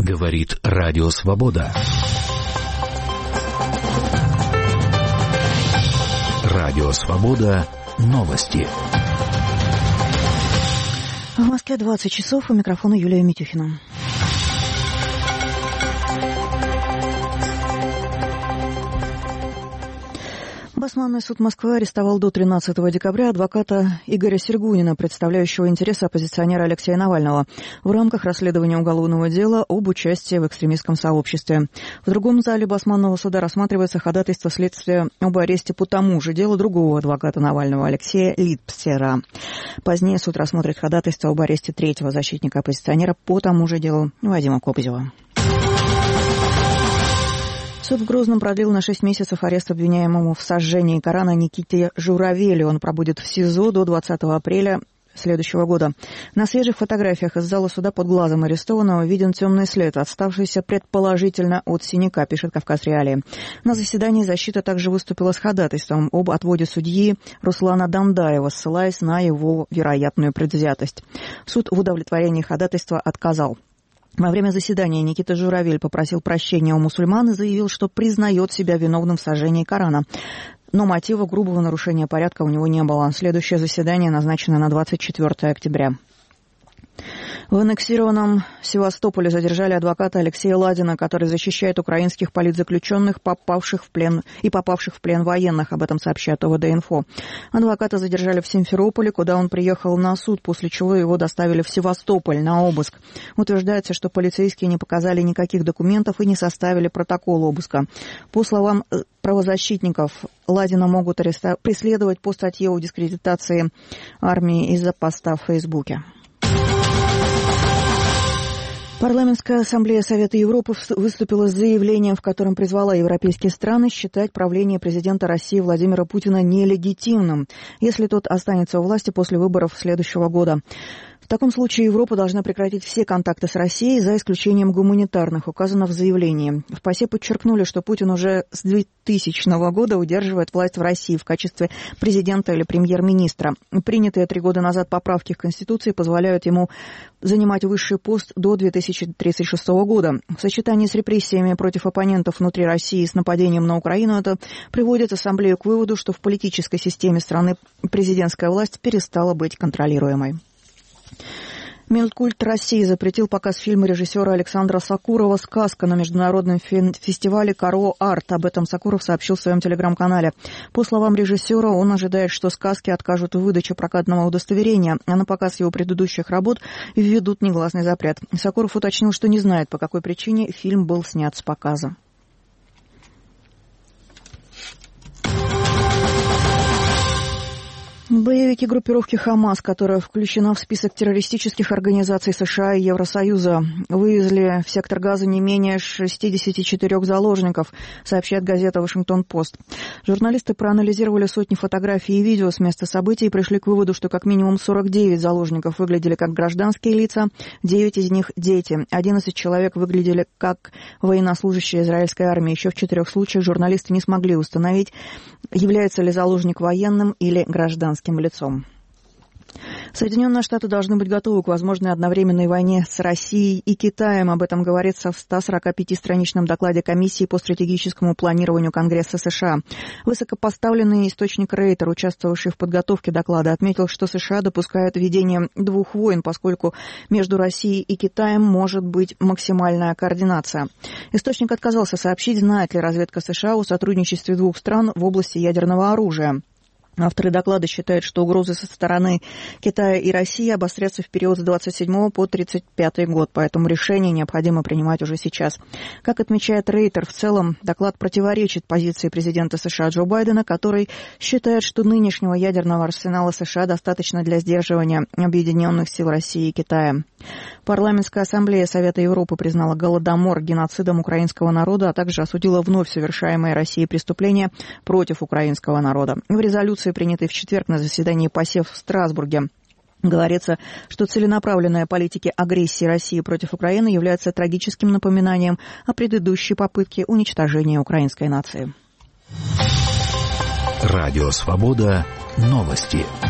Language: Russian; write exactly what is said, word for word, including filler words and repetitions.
Говорит Радио Свобода. Радио Свобода. Новости. В Москве двадцать часов. У микрофона Юлия Митюхина. Басманный суд Москвы арестовал до тринадцатого декабря адвоката Игоря Сергунина, представляющего интересы оппозиционера Алексея Навального, в рамках расследования уголовного дела об участии в экстремистском сообществе. В другом зале Басманного суда рассматривается ходатайство следствия об аресте по тому же делу другого адвоката Навального, Алексея Липсера. Позднее суд рассмотрит ходатайство об аресте третьего защитника оппозиционера по тому же делу Вадима Кобзева. Суд в Грозном продлил на шесть месяцев арест обвиняемому в сожжении Корана Никите Журавелю. Он пробудет в СИЗО до двадцатого апреля следующего года. На свежих фотографиях из зала суда под глазом арестованного виден темный след, отставшийся предположительно от синяка, пишет «Кавказ Реалии». На заседании защита также выступила с ходатайством об отводе судьи Руслана Дамдаева, ссылаясь на его вероятную предвзятость. Суд в удовлетворении ходатайства отказал. Во время заседания Никита Журавель попросил прощения у мусульман и заявил, что признает себя виновным в сожжении Корана. Но мотива грубого нарушения порядка у него не было. Следующее заседание назначено на двадцать четвёртого октября. В аннексированном Севастополе задержали адвоката Алексея Ладина, который защищает украинских политзаключенных, попавших в плен и попавших в плен военных. Об этом сообщает О В Д-Инфо. Адвоката задержали в Симферополе, куда он приехал на суд, после чего его доставили в Севастополь на обыск. Утверждается, что полицейские не показали никаких документов и не составили протокол обыска. По словам правозащитников, Ладина могут ареста... преследовать по статье о дискредитации армии из-за поста в Фейсбуке. Парламентская ассамблея Совета Европы выступила с заявлением, в котором призвала европейские страны считать правление президента России Владимира Путина нелегитимным, если тот останется у власти после выборов следующего года. В таком случае Европа должна прекратить все контакты с Россией, за исключением гуманитарных, указано в заявлении. В ПАСЕ подчеркнули, что Путин уже с двухтысячного года удерживает власть в России в качестве президента или премьер-министра. Принятые три года назад поправки к Конституции позволяют ему занимать высший пост до две тысячи тридцать шестого года. В сочетании с репрессиями против оппонентов внутри России и с нападением на Украину это приводит Ассамблею к выводу, что в политической системе страны президентская власть перестала быть контролируемой. Минкульт России запретил показ фильма режиссера Александра Сакурова «Сказка» на международном фестивале «Каро Арт». Об этом Сакуров сообщил в своем телеграм-канале. По словам режиссера, он ожидает, что «Сказки» откажут в выдаче прокатного удостоверения, а на показ его предыдущих работ введут негласный запрет. Сакуров уточнил, что не знает, по какой причине фильм был снят с показа. Боевики группировки «Хамас», которая включена в список террористических организаций США и Евросоюза, вывезли в сектор Газа не менее шестидесяти четырёх заложников, сообщает газета «Вашингтон-Пост». Журналисты проанализировали сотни фотографий и видео с места событий и пришли к выводу, что как минимум сорок девять заложников выглядели как гражданские лица, девять из них – дети, одиннадцать человек выглядели как военнослужащие израильской армии. Еще в четырех случаях журналисты не смогли установить, является ли заложник военным или гражданским лицом. Соединенные Штаты должны быть готовы к возможной одновременной войне с Россией и Китаем. Об этом говорится в ста сорока пяти страничном докладе Комиссии по стратегическому планированию Конгресса США. Высокопоставленный источник Рейтер, участвовавший в подготовке доклада, отметил, что США допускают ведение двух войн, поскольку между Россией и Китаем может быть максимальная координация. Источник отказался сообщить, знает ли разведка США о сотрудничестве двух стран в области ядерного оружия. Авторы доклада считают, что угрозы со стороны Китая и России обострятся в период с двадцать седьмого по тридцать пятый год, поэтому решение необходимо принимать уже сейчас. Как отмечает Рейтер, в целом доклад противоречит позиции президента США Джо Байдена, который считает, что нынешнего ядерного арсенала США достаточно для сдерживания объединенных сил России и Китая. Парламентская ассамблея Совета Европы признала Голодомор геноцидом украинского народа, а также осудила вновь совершаемые Россией преступления против украинского народа. В резолюции, принятой в четверг на заседании ПАСЕ в Страсбурге, говорится, что целенаправленная политика агрессии России против Украины является трагическим напоминанием о предыдущей попытке уничтожения украинской нации. Радио Свобода. Новости.